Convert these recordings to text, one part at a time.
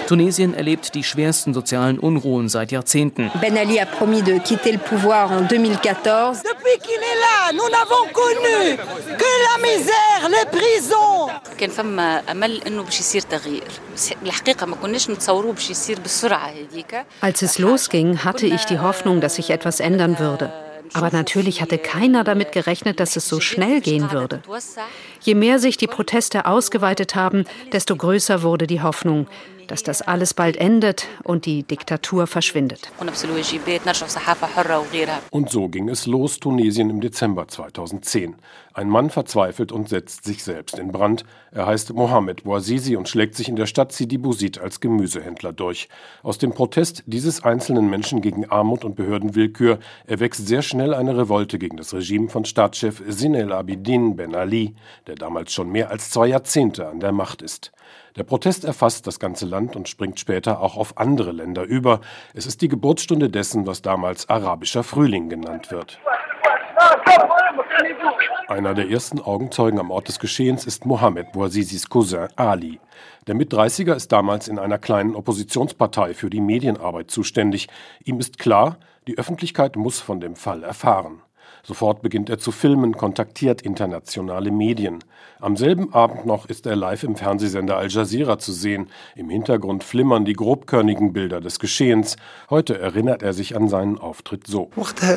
Tunesien erlebt die schwersten sozialen Unruhen seit Jahrzehnten. Ben Ali a promis de quitter le pouvoir en 2014. Depuis qu'il est là, nous n'avons connu que la misère, les prisons. كان فما امل انه باش يصير تغيير بس الحقيقه ما كناش نتصوروه باش يصير بالسرعه هذيك. Als es losging, hatte ich die Hoffnung, dass sich etwas ändern würde. Aber natürlich hatte keiner damit gerechnet, dass es so schnell gehen würde. Je mehr sich die Proteste ausgeweitet haben, desto größer wurde die Hoffnung, dass das alles bald endet und die Diktatur verschwindet. Und so ging es los, Tunesien im Dezember 2010. Ein Mann verzweifelt und setzt sich selbst in Brand. Er heißt Mohamed Bouazizi und schlägt sich in der Stadt Sidi Bouzid als Gemüsehändler durch. Aus dem Protest dieses einzelnen Menschen gegen Armut und Behördenwillkür erwächst sehr schnell eine Revolte gegen das Regime von Staatschef Zine El Abidine Ben Ali, der damals schon mehr als 2 Jahrzehnte an der Macht ist. Der Protest erfasst das ganze Land und springt später auch auf andere Länder über. Es ist die Geburtsstunde dessen, was damals arabischer Frühling genannt wird. Einer der ersten Augenzeugen am Ort des Geschehens ist Mohamed Bouazizis Cousin Ali. Der Mit-30er ist damals in einer kleinen Oppositionspartei für die Medienarbeit zuständig. Ihm ist klar, die Öffentlichkeit muss von dem Fall erfahren. Sofort beginnt er zu filmen, kontaktiert internationale Medien. Am selben Abend noch ist er live im Fernsehsender Al Jazeera zu sehen. Im Hintergrund flimmern die grobkörnigen Bilder des Geschehens. Heute erinnert er sich an seinen Auftritt so.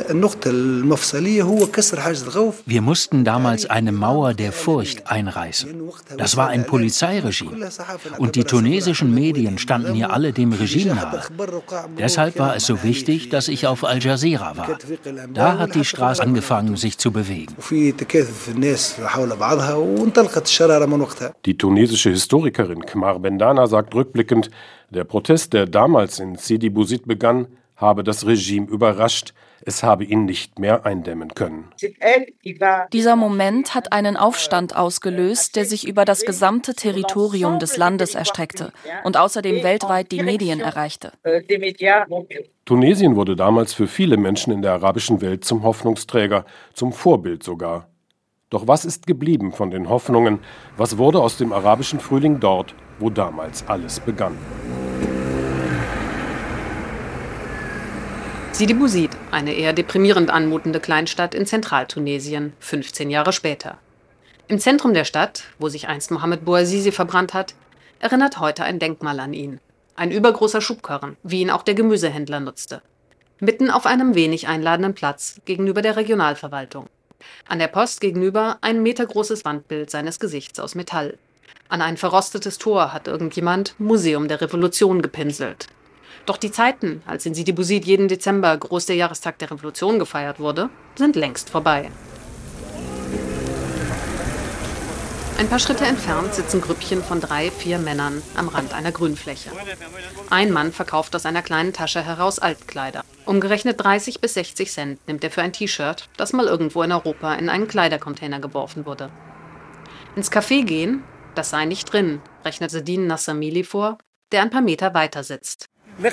Wir mussten damals eine Mauer der Furcht einreißen. Das war ein Polizeiregime. Und die tunesischen Medien standen hier alle dem Regime nahe. Deshalb war es so wichtig, dass ich auf Al Jazeera war. Da hat die Straße angefangen, sich zu bewegen. Die tunesische Historikerin Kmar Bendana sagt rückblickend, der Protest, der damals in Sidi Bouzid begann, habe das Regime überrascht. Es habe ihn nicht mehr eindämmen können. Dieser Moment hat einen Aufstand ausgelöst, der sich über das gesamte Territorium des Landes erstreckte und außerdem weltweit die Medien erreichte. Tunesien wurde damals für viele Menschen in der arabischen Welt zum Hoffnungsträger, zum Vorbild sogar. Doch was ist geblieben von den Hoffnungen? Was wurde aus dem arabischen Frühling dort, wo damals alles begann? Sidi Bouzid, eine eher deprimierend anmutende Kleinstadt in Zentraltunesien, 15 Jahre später. Im Zentrum der Stadt, wo sich einst Mohamed Bouazizi verbrannt hat, erinnert heute ein Denkmal an ihn. Ein übergroßer Schubkarren, wie ihn auch der Gemüsehändler nutzte. Mitten auf einem wenig einladenden Platz gegenüber der Regionalverwaltung. An der Post gegenüber ein metergroßes Wandbild seines Gesichts aus Metall. An ein verrostetes Tor hat irgendjemand Museum der Revolution gepinselt. Doch die Zeiten, als in Sidi Bouzid jeden Dezember groß der Jahrestag der Revolution gefeiert wurde, sind längst vorbei. Ein paar Schritte entfernt sitzen Grüppchen von 3, 4 Männern am Rand einer Grünfläche. Ein Mann verkauft aus einer kleinen Tasche heraus Altkleider. Umgerechnet 30 bis 60 Cent nimmt er für ein T-Shirt, das mal irgendwo in Europa in einen Kleidercontainer geworfen wurde. Ins Café gehen, das sei nicht drin, rechnet Sedin Nassamili vor, der ein paar Meter weiter sitzt.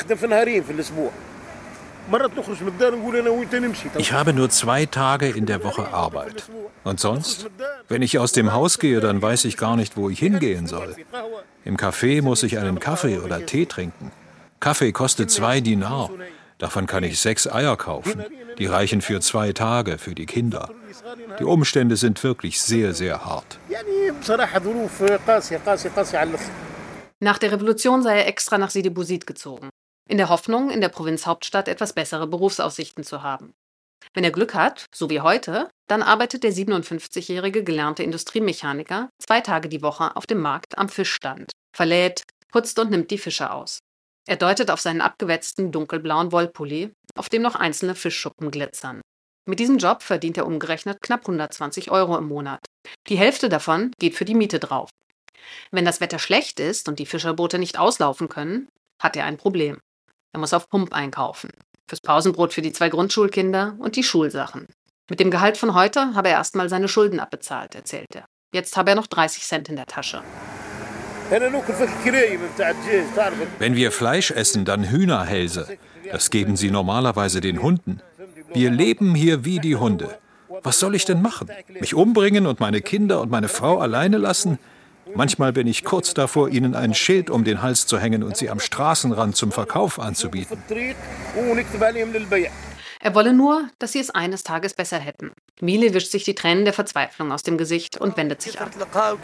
Ich habe nur 2 Tage in der Woche Arbeit. Und sonst? Wenn ich aus dem Haus gehe, dann weiß ich gar nicht, wo ich hingehen soll. Im Café muss ich einen Kaffee oder Tee trinken. Kaffee kostet 2 Dinar. Davon kann ich 6 Eier kaufen. Die reichen für 2 Tage für die Kinder. Die Umstände sind wirklich sehr, sehr hart. Nach der Revolution sei er extra nach Sidi Bouzid gezogen. In der Hoffnung, in der Provinzhauptstadt etwas bessere Berufsaussichten zu haben. Wenn er Glück hat, so wie heute, dann arbeitet der 57-jährige gelernte Industriemechaniker 2 Tage die Woche auf dem Markt am Fischstand, verlädt, putzt und nimmt die Fische aus. Er deutet auf seinen abgewetzten dunkelblauen Wollpulli, auf dem noch einzelne Fischschuppen glitzern. Mit diesem Job verdient er umgerechnet knapp 120 € im Monat. Die Hälfte davon geht für die Miete drauf. Wenn das Wetter schlecht ist und die Fischerboote nicht auslaufen können, hat er ein Problem. Er muss auf Pump einkaufen. Fürs Pausenbrot für die 2 Grundschulkinder und die Schulsachen. Mit dem Gehalt von heute habe er erstmal seine Schulden abbezahlt, erzählt er. Jetzt habe er noch 30 Cent in der Tasche. Wenn wir Fleisch essen, dann Hühnerhälse. Das geben sie normalerweise den Hunden. Wir leben hier wie die Hunde. Was soll ich denn machen? Mich umbringen und meine Kinder und meine Frau alleine lassen? Manchmal bin ich kurz davor, ihnen ein Schild um den Hals zu hängen und sie am Straßenrand zum Verkauf anzubieten. Er wolle nur, dass sie es eines Tages besser hätten. Mili wischt sich die Tränen der Verzweiflung aus dem Gesicht und wendet sich ab.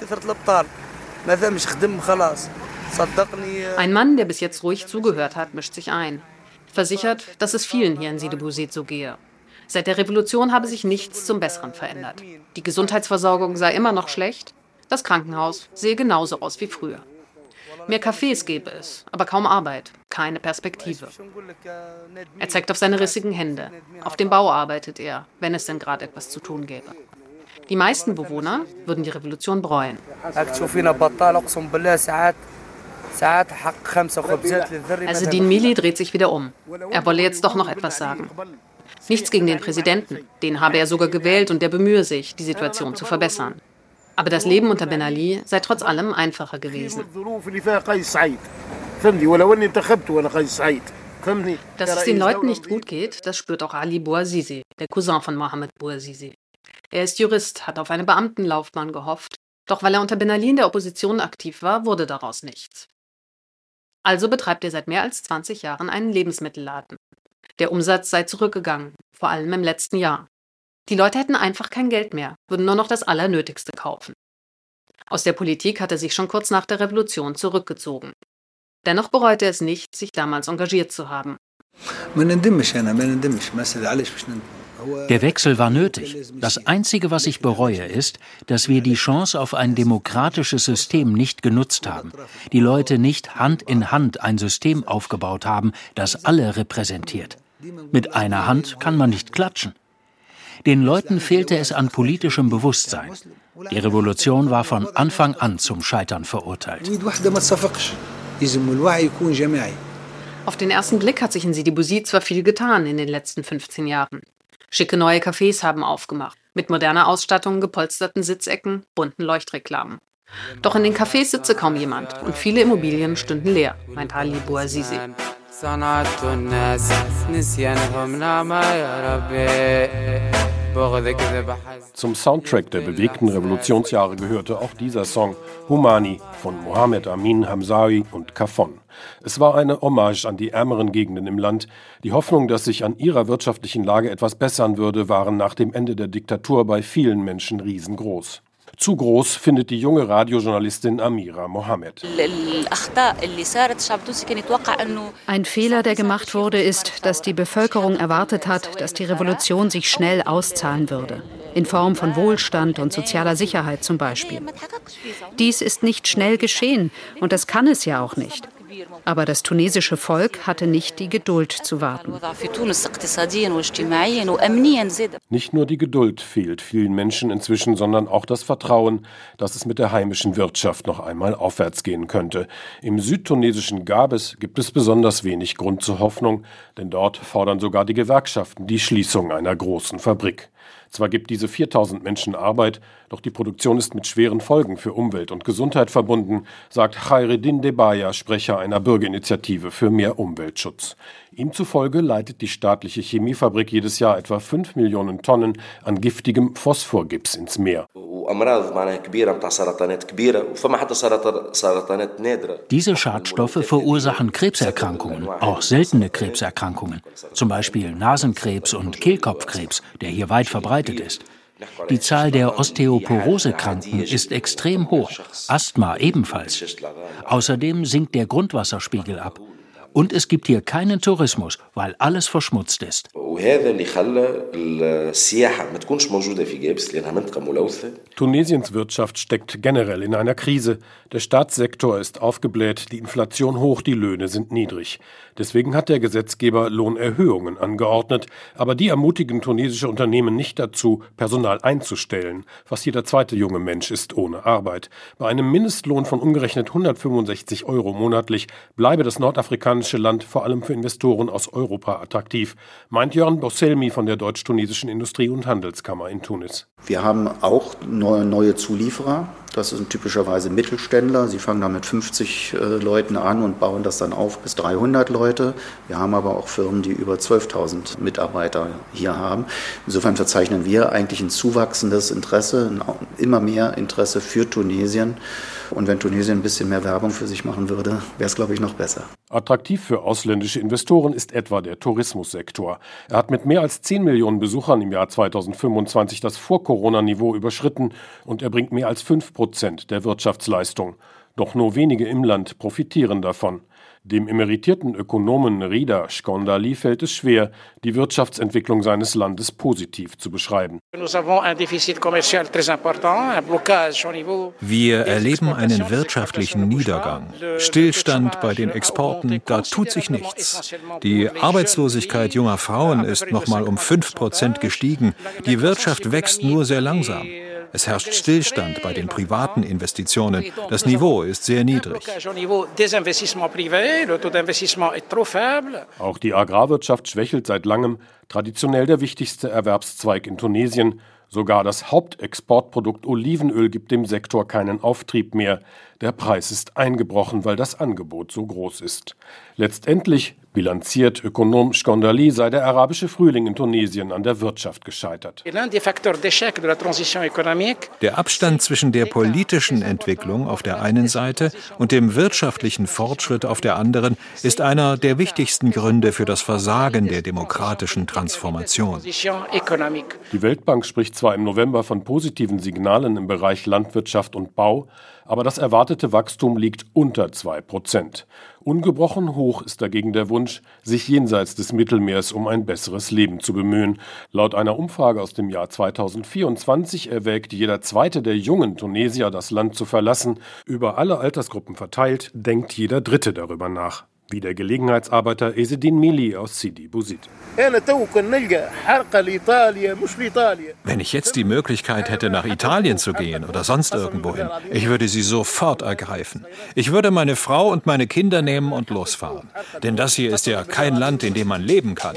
Ein Mann, der bis jetzt ruhig zugehört hat, mischt sich ein. Versichert, dass es vielen hier in Sidi Bouzid so gehe. Seit der Revolution habe sich nichts zum Besseren verändert. Die Gesundheitsversorgung sei immer noch schlecht, das Krankenhaus sehe genauso aus wie früher. Mehr Cafés gäbe es, aber kaum Arbeit, keine Perspektive. Er zeigt auf seine rissigen Hände. Auf dem Bau arbeitet er, wenn es denn gerade etwas zu tun gäbe. Die meisten Bewohner würden die Revolution bereuen. Din Mili dreht sich wieder um. Er wolle jetzt doch noch etwas sagen. Nichts gegen den Präsidenten, den habe er sogar gewählt und der bemühe sich, die Situation zu verbessern. Aber das Leben unter Ben Ali sei trotz allem einfacher gewesen. Dass es den Leuten nicht gut geht, das spürt auch Ali Bouazizi, der Cousin von Mohamed Bouazizi. Er ist Jurist, hat auf eine Beamtenlaufbahn gehofft. Doch weil er unter Ben Ali in der Opposition aktiv war, wurde daraus nichts. Also betreibt er seit mehr als 20 Jahren einen Lebensmittelladen. Der Umsatz sei zurückgegangen, vor allem im letzten Jahr. Die Leute hätten einfach kein Geld mehr, würden nur noch das Allernötigste kaufen. Aus der Politik hat er sich schon kurz nach der Revolution zurückgezogen. Dennoch bereut er es nicht, sich damals engagiert zu haben. Der Wechsel war nötig. Das Einzige, was ich bereue, ist, dass wir die Chance auf ein demokratisches System nicht genutzt haben. Die Leute nicht Hand in Hand ein System aufgebaut haben, das alle repräsentiert. Mit einer Hand kann man nicht klatschen. Den Leuten fehlte es an politischem Bewusstsein. Die Revolution war von Anfang an zum Scheitern verurteilt. Auf den ersten Blick hat sich in Sidi Bouzid zwar viel getan in den letzten 15 Jahren. Schicke neue Cafés haben aufgemacht, mit moderner Ausstattung, gepolsterten Sitzecken, bunten Leuchtreklamen. Doch in den Cafés sitze kaum jemand und viele Immobilien stünden leer, meint Ali Bouazizi. Zum Soundtrack der bewegten Revolutionsjahre gehörte auch dieser Song Humani von Mohamed Amin Hamzawi und Kafon. Es war eine Hommage an die ärmeren Gegenden im Land. Die Hoffnung, dass sich an ihrer wirtschaftlichen Lage etwas bessern würde, waren nach dem Ende der Diktatur bei vielen Menschen riesengroß. Zu groß findet die junge Radiojournalistin Amira Mohammed. Ein Fehler, der gemacht wurde, ist, dass die Bevölkerung erwartet hat, dass die Revolution sich schnell auszahlen würde. In Form von Wohlstand und sozialer Sicherheit zum Beispiel. Dies ist nicht schnell geschehen und das kann es ja auch nicht. Aber das tunesische Volk hatte nicht die Geduld zu warten. Nicht nur die Geduld fehlt vielen Menschen inzwischen, sondern auch das Vertrauen, dass es mit der heimischen Wirtschaft noch einmal aufwärts gehen könnte. Im südtunesischen Gabes gibt es besonders wenig Grund zur Hoffnung, denn dort fordern sogar die Gewerkschaften die Schließung einer großen Fabrik. Zwar gibt diese 4000 Menschen Arbeit, doch die Produktion ist mit schweren Folgen für Umwelt und Gesundheit verbunden, sagt Khaireddin Debaya, Sprecher einer Bürgerinitiative für mehr Umweltschutz. Ihm zufolge leitet die staatliche Chemiefabrik jedes Jahr etwa 5 Millionen Tonnen an giftigem Phosphorgips ins Meer. Diese Schadstoffe verursachen Krebserkrankungen, auch seltene Krebserkrankungen, zum Beispiel Nasenkrebs und Kehlkopfkrebs, der hier weit verbreitet ist. Die Zahl der Osteoporose-Kranken ist extrem hoch, Asthma ebenfalls. Außerdem sinkt der Grundwasserspiegel ab. Und es gibt hier keinen Tourismus, weil alles verschmutzt ist. Tunesiens Wirtschaft steckt generell in einer Krise. Der Staatssektor ist aufgebläht, die Inflation hoch, die Löhne sind niedrig. Deswegen hat der Gesetzgeber Lohnerhöhungen angeordnet. Aber die ermutigen tunesische Unternehmen nicht dazu, Personal einzustellen. Fast jeder zweite junge Mensch ist ohne Arbeit. Bei einem Mindestlohn von umgerechnet 165 € monatlich bleibe das nordafrikanische afrikanische Land vor allem für Investoren aus Europa attraktiv, meint Jörn Bosselmi von der Deutsch-Tunesischen Industrie- und Handelskammer in Tunis. Wir haben auch neue Zulieferer. Das sind typischerweise Mittelständler. Sie fangen da mit 50 Leuten an und bauen das dann auf bis 300 Leute. Wir haben aber auch Firmen, die über 12.000 Mitarbeiter hier haben. Insofern verzeichnen wir eigentlich ein zuwachsendes Interesse, immer mehr Interesse für Tunesien. Und wenn Tunesien ein bisschen mehr Werbung für sich machen würde, wäre es, glaube ich, noch besser. Attraktiv für ausländische Investoren ist etwa der Tourismussektor. Er hat mit mehr als 10 Millionen Besuchern im Jahr 2025 das Vor-Corona-Niveau überschritten und er bringt mehr als 5% der Wirtschaftsleistung. Doch nur wenige im Land profitieren davon. Dem emeritierten Ökonomen Rida Shkondali fällt es schwer, die Wirtschaftsentwicklung seines Landes positiv zu beschreiben. Wir erleben einen wirtschaftlichen Niedergang. Stillstand bei den Exporten, da tut sich nichts. Die Arbeitslosigkeit junger Frauen ist nochmal um 5% gestiegen. Die Wirtschaft wächst nur sehr langsam. Es herrscht Stillstand bei den privaten Investitionen. Das Niveau ist sehr niedrig. Auch die Agrarwirtschaft schwächelt seit langem, traditionell der wichtigste Erwerbszweig in Tunesien. Sogar das Hauptexportprodukt Olivenöl gibt dem Sektor keinen Auftrieb mehr. Der Preis ist eingebrochen, weil das Angebot so groß ist. Letztendlich, bilanziert Ökonom Shkondali, sei der arabische Frühling in Tunesien an der Wirtschaft gescheitert. Der Abstand zwischen der politischen Entwicklung auf der einen Seite und dem wirtschaftlichen Fortschritt auf der anderen ist einer der wichtigsten Gründe für das Versagen der demokratischen Transformation. Die Weltbank spricht zwar im November von positiven Signalen im Bereich Landwirtschaft und Bau, aber das erwartete Wachstum liegt unter 2%. Ungebrochen hoch ist dagegen der Wunsch, sich jenseits des Mittelmeers um ein besseres Leben zu bemühen. Laut einer Umfrage aus dem Jahr 2024 erwägt jeder zweite der jungen Tunesier, das Land zu verlassen. Über alle Altersgruppen verteilt, denkt jeder Dritte darüber nach. Wie der Gelegenheitsarbeiter Esedin Mili aus Sidi Bouzid. Wenn ich jetzt die Möglichkeit hätte, nach Italien zu gehen oder sonst irgendwohin, ich würde sie sofort ergreifen. Ich würde meine Frau und meine Kinder nehmen und losfahren. Denn das hier ist ja kein Land, in dem man leben kann.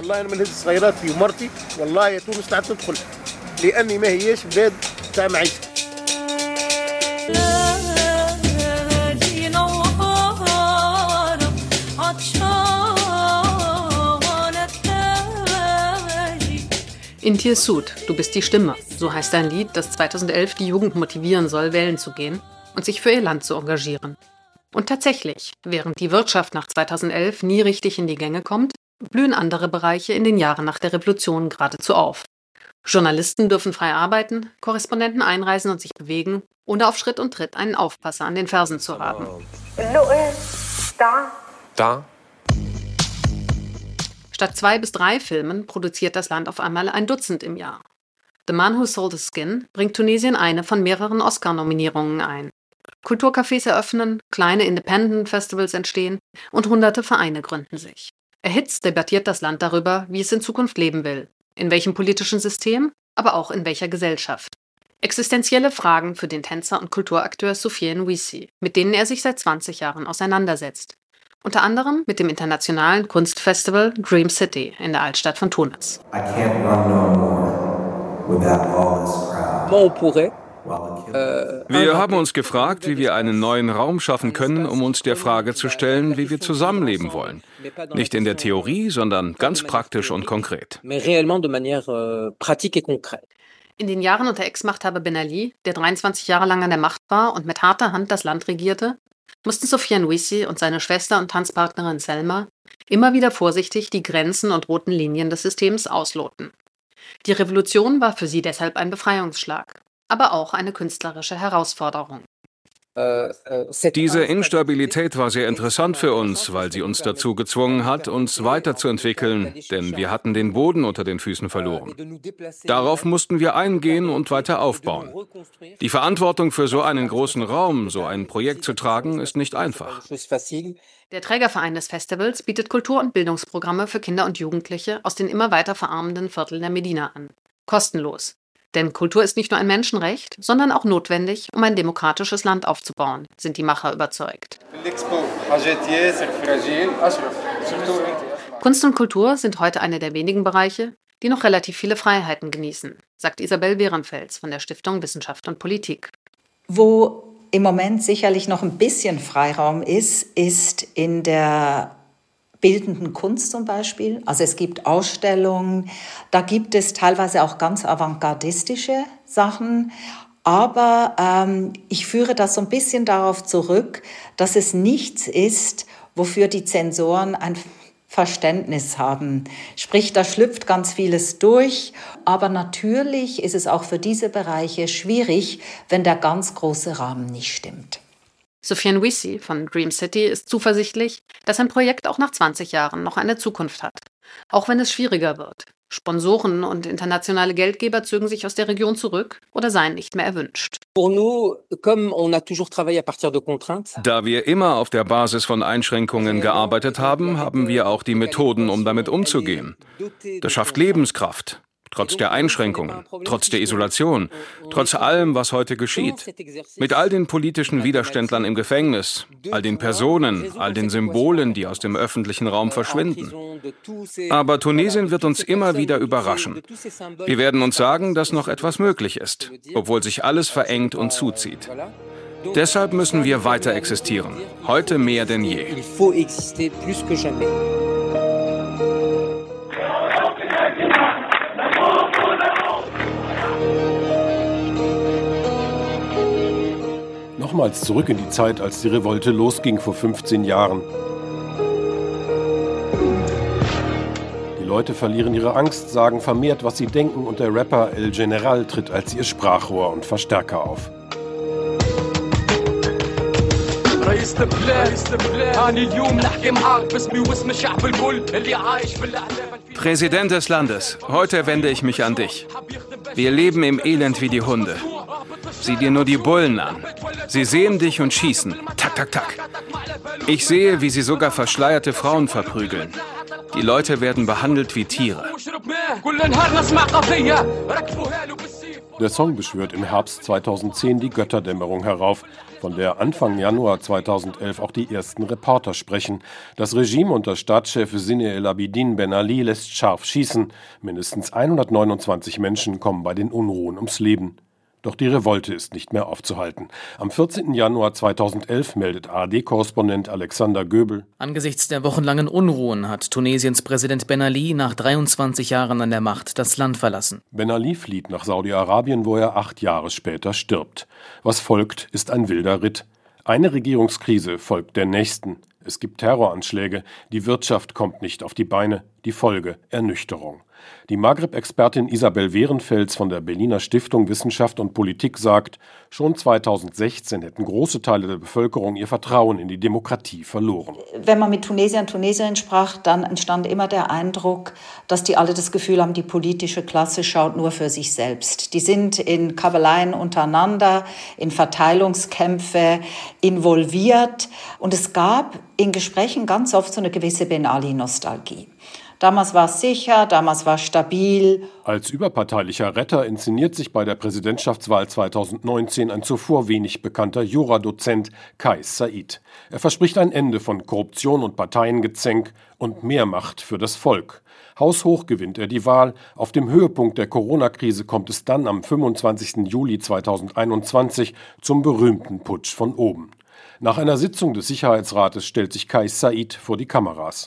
Intir Sud, du bist die Stimme. So heißt ein Lied, das 2011 die Jugend motivieren soll, wählen zu gehen und sich für ihr Land zu engagieren. Und tatsächlich, während die Wirtschaft nach 2011 nie richtig in die Gänge kommt, blühen andere Bereiche in den Jahren nach der Revolution geradezu auf. Journalisten dürfen frei arbeiten, Korrespondenten einreisen und sich bewegen, ohne auf Schritt und Tritt einen Aufpasser an den Fersen zu haben. Da. Statt 2 bis 3 Filmen produziert das Land auf einmal ein Dutzend im Jahr. The Man Who Sold His Skin bringt Tunesien eine von mehreren Oscar-Nominierungen ein. Kulturcafés eröffnen, kleine Independent-Festivals entstehen und hunderte Vereine gründen sich. Erhitzt debattiert das Land darüber, wie es in Zukunft leben will, in welchem politischen System, aber auch in welcher Gesellschaft. Existenzielle Fragen für den Tänzer und Kulturakteur Soufiane Ouissi, mit denen er sich seit 20 Jahren auseinandersetzt. Unter anderem mit dem internationalen Kunstfestival Dream City in der Altstadt von Tunis. Wir haben uns gefragt, wie wir einen neuen Raum schaffen können, um uns der Frage zu stellen, wie wir zusammenleben wollen. Nicht in der Theorie, sondern ganz praktisch und konkret. In den Jahren unter Ex-Machthaber Ben Ali, der 23 Jahre lang an der Macht war und mit harter Hand das Land regierte, mussten Soufiane Ouissi und seine Schwester und Tanzpartnerin Selma immer wieder vorsichtig die Grenzen und roten Linien des Systems ausloten. Die Revolution war für sie deshalb ein Befreiungsschlag, aber auch eine künstlerische Herausforderung. Diese Instabilität war sehr interessant für uns, weil sie uns dazu gezwungen hat, uns weiterzuentwickeln, denn wir hatten den Boden unter den Füßen verloren. Darauf mussten wir eingehen und weiter aufbauen. Die Verantwortung für so einen großen Raum, so ein Projekt zu tragen, ist nicht einfach. Der Trägerverein des Festivals bietet Kultur- und Bildungsprogramme für Kinder und Jugendliche aus den immer weiter verarmenden Vierteln der Medina an. Kostenlos. Denn Kultur ist nicht nur ein Menschenrecht, sondern auch notwendig, um ein demokratisches Land aufzubauen, sind die Macher überzeugt. Kunst und Kultur sind heute eine der wenigen Bereiche, die noch relativ viele Freiheiten genießen, sagt Isabel Behrenfels von der Stiftung Wissenschaft und Politik. Wo im Moment sicherlich noch ein bisschen Freiraum ist in der bildenden Kunst zum Beispiel. Also es gibt Ausstellungen, da gibt es teilweise auch ganz avantgardistische Sachen. Aber ich führe das so ein bisschen darauf zurück, dass es nichts ist, wofür die Zensoren ein Verständnis haben. Sprich, da schlüpft ganz vieles durch. Aber natürlich ist es auch für diese Bereiche schwierig, wenn der ganz große Rahmen nicht stimmt. Sofiane Wissi von Dream City ist zuversichtlich, dass ein Projekt auch nach 20 Jahren noch eine Zukunft hat. Auch wenn es schwieriger wird. Sponsoren und internationale Geldgeber zögen sich aus der Region zurück oder seien nicht mehr erwünscht. Da wir immer auf der Basis von Einschränkungen gearbeitet haben, haben wir auch die Methoden, um damit umzugehen. Das schafft Lebenskraft. Trotz der Einschränkungen, trotz der Isolation, trotz allem, was heute geschieht. Mit all den politischen Widerständlern im Gefängnis, all den Personen, all den Symbolen, die aus dem öffentlichen Raum verschwinden. Aber Tunesien wird uns immer wieder überraschen. Wir werden uns sagen, dass noch etwas möglich ist, obwohl sich alles verengt und zuzieht. Deshalb müssen wir weiter existieren, heute mehr denn je. Nochmals zurück in die Zeit, als die Revolte losging vor 15 Jahren. Die Leute verlieren ihre Angst, sagen vermehrt, was sie denken, und der Rapper El General tritt als ihr Sprachrohr und Verstärker auf. Präsident des Landes, heute wende ich mich an dich. Wir leben im Elend wie die Hunde. Sieh dir nur die Bullen an. Sie sehen dich und schießen. Tak, tak, tak. Ich sehe, wie sie sogar verschleierte Frauen verprügeln. Die Leute werden behandelt wie Tiere. Der Song beschwört im Herbst 2010 die Götterdämmerung herauf, von der Anfang Januar 2011 auch die ersten Reporter sprechen. Das Regime unter Staatschef Zine El Abidine Ben Ali lässt scharf schießen. Mindestens 129 Menschen kommen bei den Unruhen ums Leben. Doch die Revolte ist nicht mehr aufzuhalten. Am 14. Januar 2011 meldet ARD-Korrespondent Alexander Göbel: Angesichts der wochenlangen Unruhen hat Tunesiens Präsident Ben Ali nach 23 Jahren an der Macht das Land verlassen. Ben Ali flieht nach Saudi-Arabien, wo er 8 Jahre später stirbt. Was folgt, ist ein wilder Ritt. Eine Regierungskrise folgt der nächsten. Es gibt Terroranschläge, die Wirtschaft kommt nicht auf die Beine, die Folge Ernüchterung. Die Maghreb-Expertin Isabel Behrenfels von der Berliner Stiftung Wissenschaft und Politik sagt, schon 2016 hätten große Teile der Bevölkerung ihr Vertrauen in die Demokratie verloren. Wenn man mit Tunesier und Tunesierinnen sprach, dann entstand immer der Eindruck, dass die alle das Gefühl haben, die politische Klasse schaut nur für sich selbst. Die sind in Kabeleien untereinander, in Verteilungskämpfe involviert. Und es gab in Gesprächen ganz oft so eine gewisse Ben Ali-Nostalgie. Damals war es sicher, damals war es stabil. Als überparteilicher Retter inszeniert sich bei der Präsidentschaftswahl 2019 ein zuvor wenig bekannter Juradozent Kais Saied. Er verspricht ein Ende von Korruption und Parteiengezänk und mehr Macht für das Volk. Haushoch gewinnt er die Wahl. Auf dem Höhepunkt der Corona-Krise kommt es dann am 25. Juli 2021 zum berühmten Putsch von oben. Nach einer Sitzung des Sicherheitsrates stellt sich Kais Saied vor die Kameras.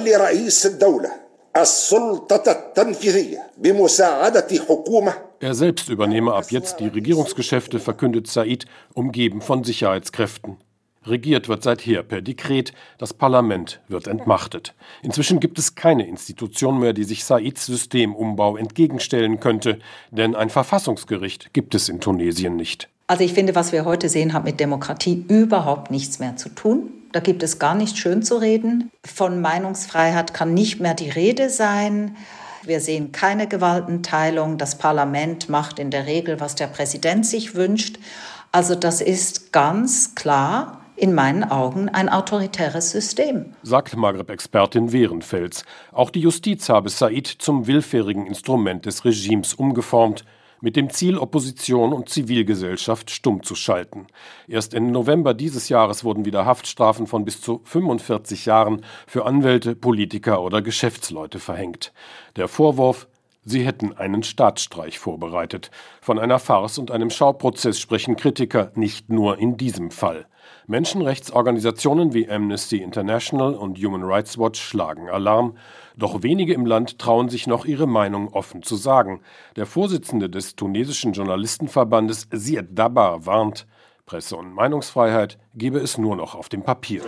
Er selbst übernehme ab jetzt die Regierungsgeschäfte, verkündet Saied, umgeben von Sicherheitskräften. Regiert wird seither per Dekret, das Parlament wird entmachtet. Inzwischen gibt es keine Institution mehr, die sich Saieds Systemumbau entgegenstellen könnte, denn ein Verfassungsgericht gibt es in Tunesien nicht. Also ich finde, was wir heute sehen, hat mit Demokratie überhaupt nichts mehr zu tun. Da gibt es gar nichts schön zu reden. Von Meinungsfreiheit kann nicht mehr die Rede sein. Wir sehen keine Gewaltenteilung. Das Parlament macht in der Regel, was der Präsident sich wünscht. Also das ist ganz klar in meinen Augen ein autoritäres System, sagt Maghreb-Expertin Behrenfels. Auch die Justiz habe Saied zum willfährigen Instrument des Regimes umgeformt. mit dem Ziel, Opposition und Zivilgesellschaft stumm zu schalten. Erst Ende November dieses Jahres wurden wieder Haftstrafen von bis zu 45 Jahren für Anwälte, Politiker oder Geschäftsleute verhängt. Der Vorwurf: Sie hätten einen Staatsstreich vorbereitet. Von einer Farce und einem Schauprozess sprechen Kritiker nicht nur in diesem Fall. Menschenrechtsorganisationen wie Amnesty International und Human Rights Watch schlagen Alarm. Doch wenige im Land trauen sich noch, ihre Meinung offen zu sagen. Der Vorsitzende des tunesischen Journalistenverbandes Ziad Dabbagh warnt: Presse- und Meinungsfreiheit gebe es nur noch auf dem Papier.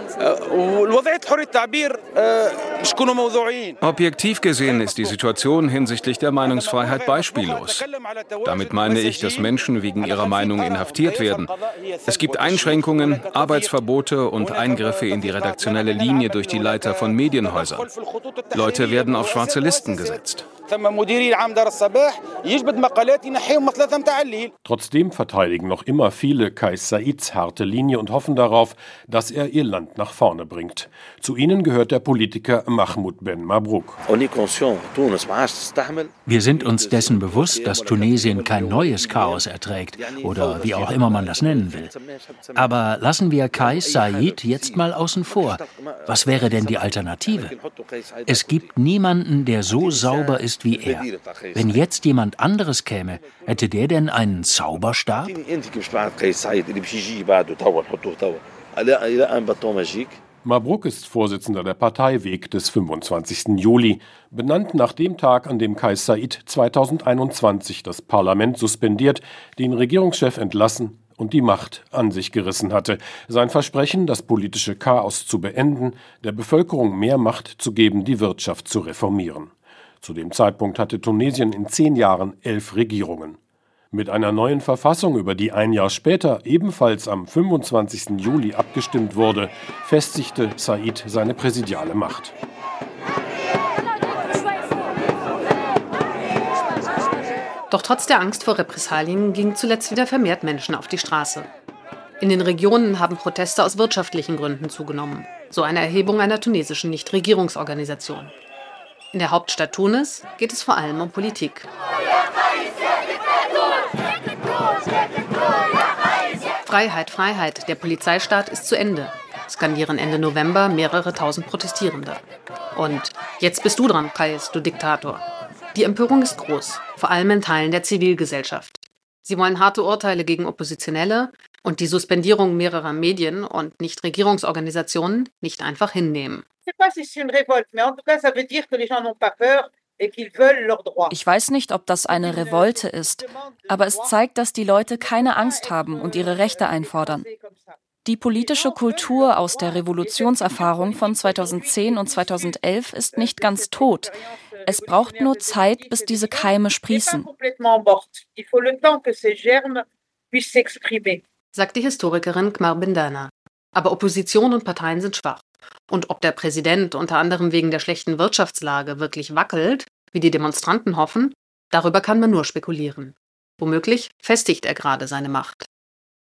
Objektiv gesehen ist die Situation hinsichtlich der Meinungsfreiheit beispiellos. Damit meine ich, dass Menschen wegen ihrer Meinung inhaftiert werden. Es gibt Einschränkungen, Arbeitsverbote und Eingriffe in die redaktionelle Linie durch die Leiter von Medienhäusern. Leute werden auf schwarze Listen gesetzt. Trotzdem verteidigen noch immer viele Kais Saieds harte Linie und hoffen darauf, dass er ihr Land nach vorne bringt. Zu ihnen gehört der Politiker Mahmoud Ben Mabrouk. Wir sind uns dessen bewusst, dass Tunesien kein neues Chaos erträgt oder wie auch immer man das nennen will. Aber lassen wir Kais Saied jetzt mal außen vor. Was wäre denn die Alternative? Es gibt niemanden, der so sauber ist wie er. Wenn jetzt jemand anderes käme, hätte der denn einen Zauberstab? Mabrouk ist Vorsitzender der Partei Weg des 25. Juli, benannt nach dem Tag, an dem Kais Saied 2021 das Parlament suspendiert, den Regierungschef entlassen und die Macht an sich gerissen hatte. Sein Versprechen, das politische Chaos zu beenden, der Bevölkerung mehr Macht zu geben, die Wirtschaft zu reformieren. Zu dem Zeitpunkt hatte Tunesien in 10 Jahren 11 Regierungen. Mit einer neuen Verfassung, über die ein Jahr später ebenfalls am 25. Juli abgestimmt wurde, festigte Saied seine präsidiale Macht. Doch trotz der Angst vor Repressalien gingen zuletzt wieder vermehrt Menschen auf die Straße. In den Regionen haben Proteste aus wirtschaftlichen Gründen zugenommen, so eine Erhebung einer tunesischen Nichtregierungsorganisation. In der Hauptstadt Tunis geht es vor allem um Politik. Freiheit, Freiheit, der Polizeistaat ist zu Ende, skandieren Ende November mehrere tausend Protestierende. Und jetzt bist du dran, Kais, du Diktator. Die Empörung ist groß, vor allem in Teilen der Zivilgesellschaft. Sie wollen harte Urteile gegen Oppositionelle und die Suspendierung mehrerer Medien und Nichtregierungsorganisationen nicht einfach hinnehmen. Ich weiß nicht, ob das eine Revolte ist, aber es zeigt, dass die Leute keine Angst haben und ihre Rechte einfordern. Die politische Kultur aus der Revolutionserfahrung von 2010 und 2011 ist nicht ganz tot. Es braucht nur Zeit, bis diese Keime sprießen, sagt die Historikerin Qmar Bindana. Aber Opposition und Parteien sind schwach. Und ob der Präsident unter anderem wegen der schlechten Wirtschaftslage wirklich wackelt, wie die Demonstranten hoffen, darüber kann man nur spekulieren. Womöglich festigt er gerade seine Macht.